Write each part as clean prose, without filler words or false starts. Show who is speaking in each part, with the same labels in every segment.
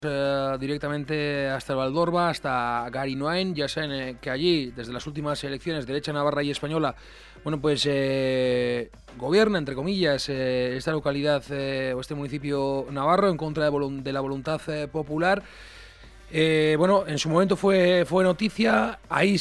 Speaker 1: Directamente hasta el Valdorba, hasta Garinoain. Ya saben que allí, desde las últimas elecciones, derecha navarra y española, bueno, pues gobierna, entre comillas, esta localidad o este municipio navarro en contra de la voluntad popular. Bueno, en su momento fue noticia. Ahí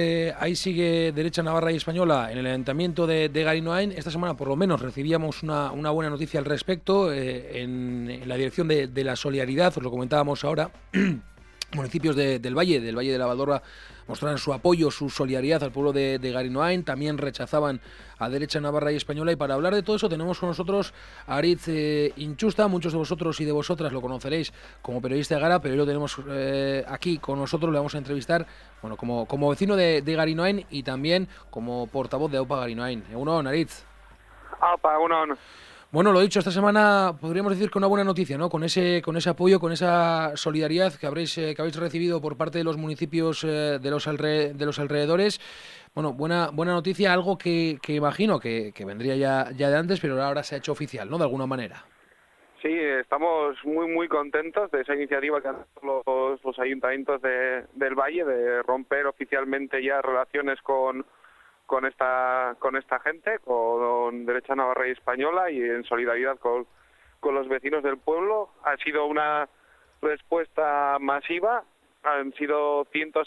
Speaker 1: sigue derecha navarra y española en el ayuntamiento de Garinoain. Esta semana, por lo menos, recibíamos una buena noticia al respecto en la dirección de la solidaridad. Os lo comentábamos ahora. Municipios del Valle de la Valdorba, mostraron su apoyo, su solidaridad al pueblo de Garinoain. También rechazaban a derecha navarra y española. Y para hablar de todo eso tenemos con nosotros a Aritz Inchusta. Muchos de vosotros y de vosotras lo conoceréis como periodista de Gara, pero hoy lo tenemos aquí con nosotros. Le vamos a entrevistar, bueno, como vecino de Garinoain y también como portavoz de AUPA Garinoain. Egunon, Aritz.
Speaker 2: AUPA, egunon.
Speaker 1: Bueno, lo dicho, esta semana podríamos decir que una buena noticia, ¿no? Con ese apoyo, con esa solidaridad que habéis recibido por parte de los municipios de los alrededores. Bueno, buena noticia, algo que imagino que vendría ya de antes, pero ahora se ha hecho oficial, ¿no? De alguna manera.
Speaker 2: Sí, estamos muy contentos de esa iniciativa que han hecho los ayuntamientos del Valle de romper oficialmente ya relaciones con esta gente, con derecha navarra y española, y en solidaridad con los vecinos del pueblo. Ha sido una respuesta masiva. Han sido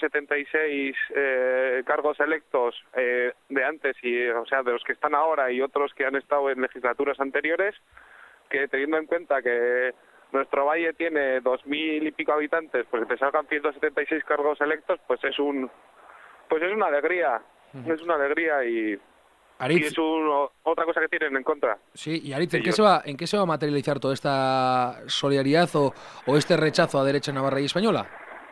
Speaker 2: 176 cargos electos de antes, o sea, de los que están ahora y otros que han estado en legislaturas anteriores, que teniendo en cuenta que nuestro valle tiene 2.000 y pico habitantes, pues que te salgan 176 cargos electos, pues es una alegría. Es una alegría y es otra cosa que tienen en contra.
Speaker 1: Sí, y Aritz, ¿en qué se va a materializar toda esta solidaridad o este rechazo a derecha navarra y española?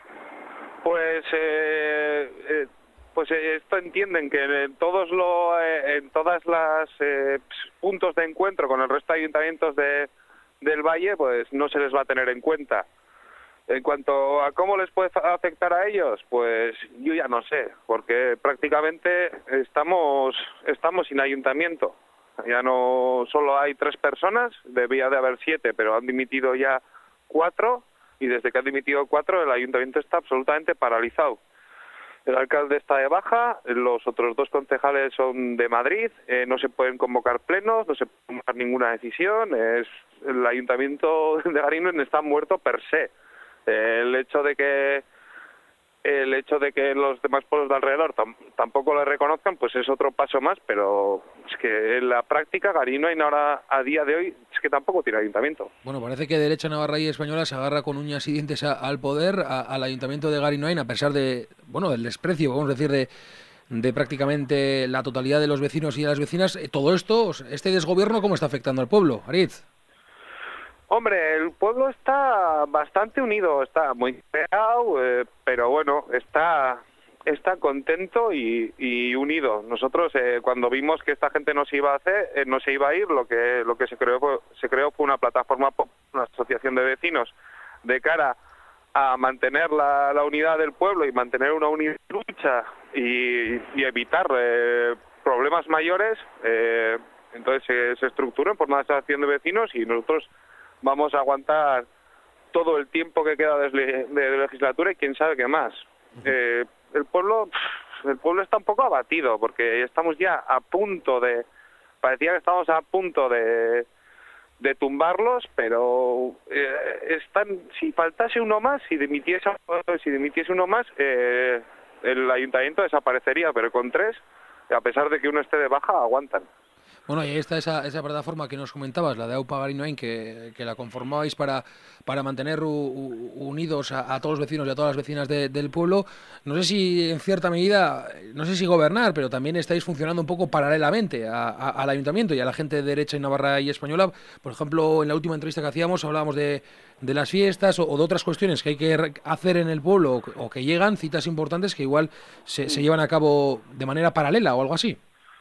Speaker 2: Pues esto entienden que en todas las puntos de encuentro con el resto de ayuntamientos del Valle, pues no se les va a tener en cuenta. En cuanto a cómo les puede afectar a ellos, pues yo ya no sé, porque prácticamente estamos sin ayuntamiento. Ya no solo hay 3 personas, debía de haber 7, pero han dimitido ya 4, y desde que han dimitido 4 el ayuntamiento está absolutamente paralizado. El alcalde está de baja, los otros 2 concejales son de Madrid, no se pueden convocar plenos, no se puede tomar ninguna decisión. El ayuntamiento de Garinoain está muerto per se. El hecho de que los demás pueblos de alrededor tampoco lo reconozcan, pues es otro paso más, pero es que en la práctica Garinoain ahora, a día de hoy, es que tampoco tiene ayuntamiento.
Speaker 1: Bueno, parece que derecha navarra y española se agarra con uñas y dientes al poder, al ayuntamiento de Garinoain, a pesar del desprecio, vamos a decir, de prácticamente la totalidad de los vecinos y de las vecinas. Todo esto, este desgobierno, ¿cómo está afectando al pueblo, Aritz?
Speaker 2: Hombre, el pueblo está bastante unido, está muy pegado, pero bueno, está contento y unido. Nosotros cuando vimos que esta gente no se iba a ir, lo que se creó fue una plataforma, una asociación de vecinos, de cara a mantener la unidad del pueblo y mantener una unidad de lucha y evitar problemas mayores. Entonces se estructuran por una asociación de vecinos y nosotros vamos a aguantar todo el tiempo que queda de legislatura y quién sabe qué más. El pueblo está un poco abatido porque estamos ya parecía que estábamos a punto de tumbarlos, pero si faltase uno más, si dimitiese uno más, el ayuntamiento desaparecería, pero con 3, a pesar de que uno esté de baja, aguantan.
Speaker 1: Bueno, y ahí está esa plataforma que nos comentabas, la de AUPA Garinoain, que la conformabais para mantener unidos a todos los vecinos y a todas las vecinas del pueblo. No sé si en cierta medida, no sé si gobernar, pero también estáis funcionando un poco paralelamente al ayuntamiento y a la gente de derecha y navarra y española. Por ejemplo, en la última entrevista que hacíamos hablábamos de las fiestas o de otras cuestiones que hay que hacer en el pueblo o que llegan, citas importantes que igual se llevan a cabo de manera paralela o algo así.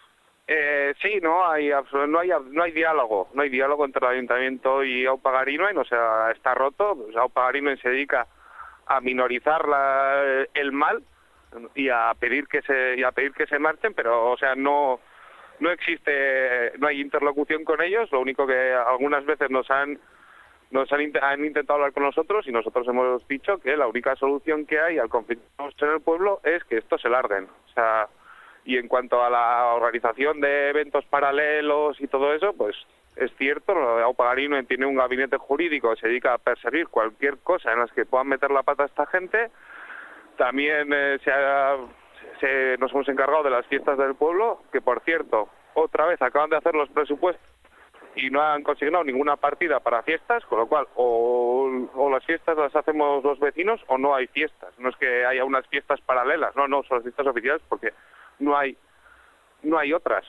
Speaker 2: Sí, no hay diálogo entre el ayuntamiento y AUPA Garinoain, o sea, está roto. Pues AUPA Garinoain se dedica a minorizar el mal y a pedir que se marchen, pero o sea, no hay interlocución con ellos. Lo único que algunas veces nos han han intentado hablar con nosotros y nosotros hemos dicho que la única solución que hay al conflicto en el pueblo es que estos se larguen. O sea, y en cuanto a la organización de eventos paralelos y todo eso, pues es cierto, Aupa Garín tiene un gabinete jurídico que se dedica a perseguir cualquier cosa en las que puedan meter la pata a esta gente. También nos hemos encargado de las fiestas del pueblo, que por cierto, otra vez acaban de hacer los presupuestos y no han consignado ninguna partida para fiestas, con lo cual o las fiestas las hacemos los vecinos o no hay fiestas. No es que haya unas fiestas paralelas, no, son las fiestas oficiales porque no hay otras.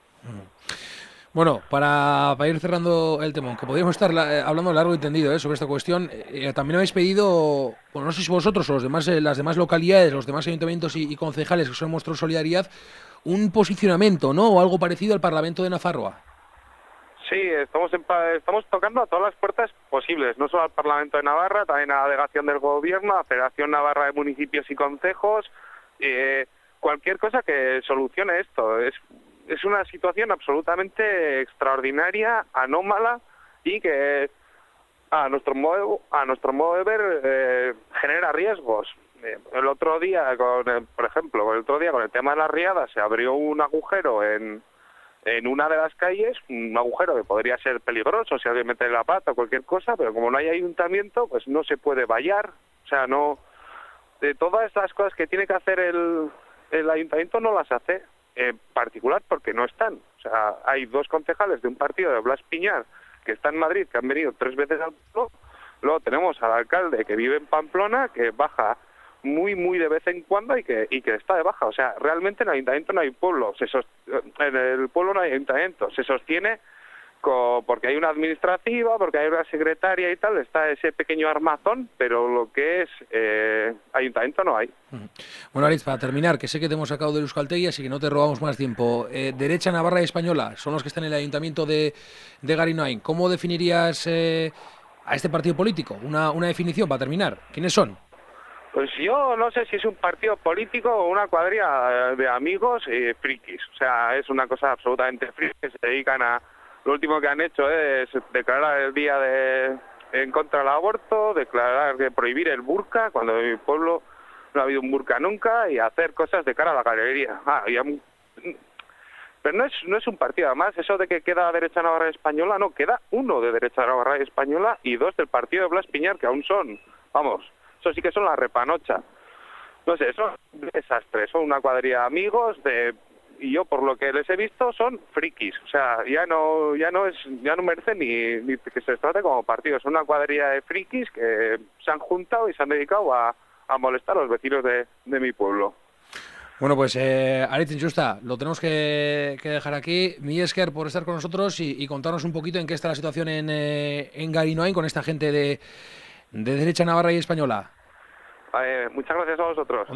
Speaker 1: Bueno, para ir cerrando el tema, aunque podríamos estar hablando largo y tendido sobre esta cuestión, también habéis pedido, bueno, no sé si vosotros o los demás, las demás localidades, los demás ayuntamientos y concejales que os han mostrado solidaridad, un posicionamiento, ¿no? O algo parecido al Parlamento de Nafarroa.
Speaker 2: Sí, estamos tocando a todas las puertas posibles, no solo al Parlamento de Navarra, también a la delegación del Gobierno, a la Federación Navarra de Municipios y Concejos, cualquier cosa que solucione esto. Es una situación absolutamente extraordinaria, anómala y que a nuestro modo de ver genera riesgos. El otro día, por ejemplo, con el tema de las riadas, se abrió un agujero en una de las calles, un agujero que podría ser peligroso si alguien mete la pata o cualquier cosa, pero como no hay ayuntamiento, pues no se puede vallar. O sea, no, de todas estas cosas que tiene que hacer el ayuntamiento no las hace, en particular porque no están. O sea, hay 2 concejales de un partido de Blas Piñar que está en Madrid, que han venido 3 veces al pueblo. Luego tenemos al alcalde que vive en Pamplona, que baja muy de vez en cuando y que está de baja. O sea, realmente en el ayuntamiento no hay pueblo, en el pueblo no hay ayuntamiento, se sostiene porque hay una administrativa, porque hay una secretaria y tal, está ese pequeño armazón, pero lo que es ayuntamiento no hay.
Speaker 1: Bueno, Aritz, para terminar, que sé que te hemos sacado de Euskaltegui, así que no te robamos más tiempo. Derecha, Navarra y Española son los que están en el ayuntamiento de Garinoain. ¿Cómo definirías a este partido político? Una definición para terminar. ¿Quiénes son?
Speaker 2: Pues yo no sé si es un partido político o una cuadrilla de amigos frikis. O sea, es una cosa absolutamente friki que se dedican a... Lo último que han hecho es declarar el día en contra del aborto, prohibir el burka, cuando en mi pueblo no ha habido un burka nunca, y hacer cosas de cara a la galería. Pero no es un partido, además, eso de que queda Derecha Navarra y Española, no, queda uno de Derecha Navarra y Española y 2 del partido de Blas Piñar, que aún son, vamos, eso sí que son la repanocha. No sé, son un desastre, son una cuadrilla de amigos y yo por lo que les he visto son frikis, o sea, ya no merece ni que se les trate como partido, son una cuadrilla de frikis que se han juntado y se han dedicado a molestar a los vecinos de mi pueblo.
Speaker 1: Bueno, pues Aritz Intxusta, lo tenemos que dejar aquí. Mi esker por estar con nosotros y contarnos un poquito en qué está la situación en Garinoain con esta gente de Derecha Navarra y Española.
Speaker 2: Muchas gracias a vosotros.